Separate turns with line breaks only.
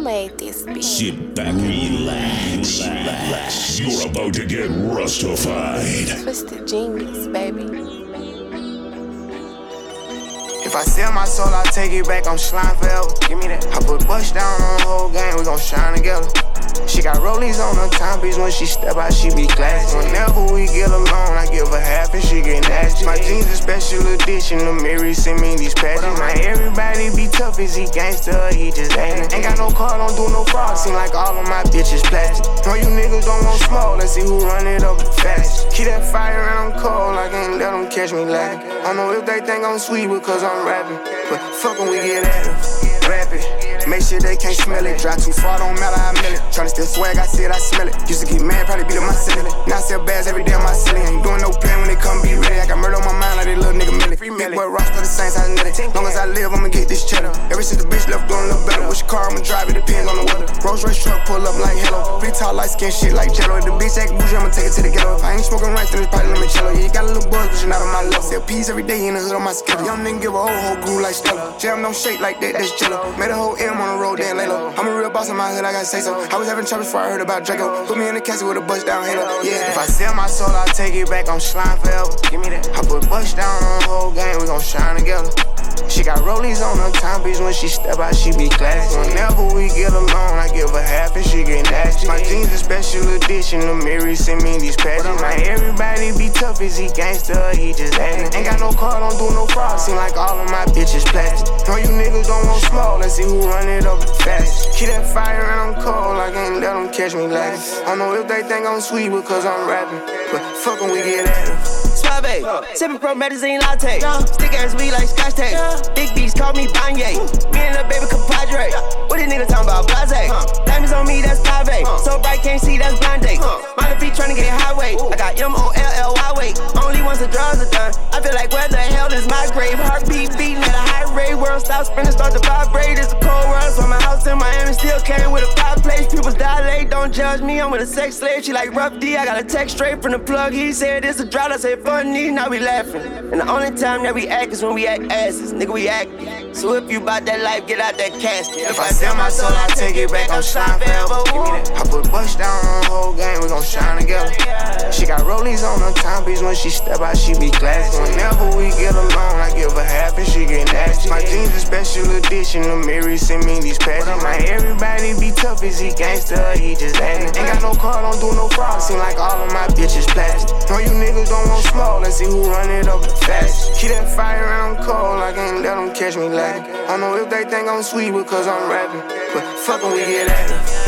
made this beat.
Sit back and relax. You're about to get Rustified.
Twisted Genius, baby.
If I sell my soul, I'll take it back, I'm slime forever. Give me that. I put bust down on the whole game, we gon' shine together. She got rollies on her timepiece, when she step out, she be classy. Whenever we get alone, I give her half and she get nasty. My jeans a special edition, the Mary send me these patches. Now everybody be tough, is he gangsta or he just actin'? Ain't got no car, don't do no fraud, seem like all of my bitches plastic. No, you niggas don't want smoke, let's see who run it up fast. Keep that fire and I'm cold, I can't let them catch me lacking. I don't know if they think I'm sweet because I'm rapping, but fuck when we get at it, rap it. Make sure they can't smell it. Drive too far, don't matter, I mill it. Tryna steal swag, I see it, I smell it. Used to get mad, probably beat up my ceiling. Now I sell bags every day on my ceiling. Ain't doing no plan when they come be ready. I got murder on my mind like they little nigga Millie. Big boy roster the Saints, I knit it. Long as I live, I'ma get this cheddar. Ever since the bitch left, doing a little better. Which car I'ma drive, it depends on the weather. Rolls Royce truck, pull up like hello. Pretty tall, light skin shit like jello. If the bitch act bougie, I'ma take it to the ghetto. If I ain't smoking right, then it's probably limoncello. Yeah, you got a little buzz, but you're not on my level. Sell peas every day in the hood on my schedule. Young nigga give a whole groove like Stella. Jam don't shake like that, that's jello. Made a whole M on the road, then lay low. I'm a real boss in my hood, I gotta say so. I was having trouble before I heard about Draco. Put me in the casket with a bust down halo. Yeah, if I sell my soul, I'll take it back, I'm slime forever. Give me that. I put bust down on the whole game, we gon' shine together. She got rollies on her timepiece, when she step out, she be classy. Whenever we get alone, I give her half and she get nasty. My jeans a special edition, the Mary send me these patches. Now everybody be tough, is he gangsta or he just actin'? Ain't got no car, don't do no fraud, seem like all of my bitches plastic. No, you niggas don't want smoke, let's see who run it up fast. Keep that fire and I'm cold, I can't let them catch me lacking. I don't know if they think I'm sweet because I'm rapping, but fuck when we get at it.
Suave, sippin' pro medicine latte. Stick ass weed like scotch tape. Big beats call me Kanye. Me and the baby compadre. What these niggas talking about? Blase. Diamonds on me, that's Pave. So bright, can't see, that's blind date. My feet tryna get highway. I got M-O-L-L-Y weight. Only once the drugs are done. I feel like where the hell is my grave? Heartbeat beating at a high rate. World stop spinning, start to vibrate. It's a cold world, so my house in Miami still came with a fireplace. People dilate, don't judge me. I'm with a sex slave. She like Rough D. I got a text straight from the plug. He said it's a drought. I said funny. Now we laughing. And the only time that we act is when we act asses. Nigga, we act. So if you bout that life, get out that casket.
If I sell my soul, I take it back, I'm slime forever. Give me that. I put bust down on the whole game, we gon' shine together. She got rollies on her timepiece, when she step out, she be classy. Whenever we get alone, I give her half and she get nasty. My jeans a special edition, the Mary send me these patches. Now everybody be tough, is he gangsta or he just actin'? Ain't got no car, don't do no fraud, seem like all of my bitches plastic. No, you niggas don't want smoke, let's see who run it up fast. Keep that fire and I'm cold, I can't let them catch me lacking. I don't know if they think I'm sweet because I'm rapping, but fuck when we get at it.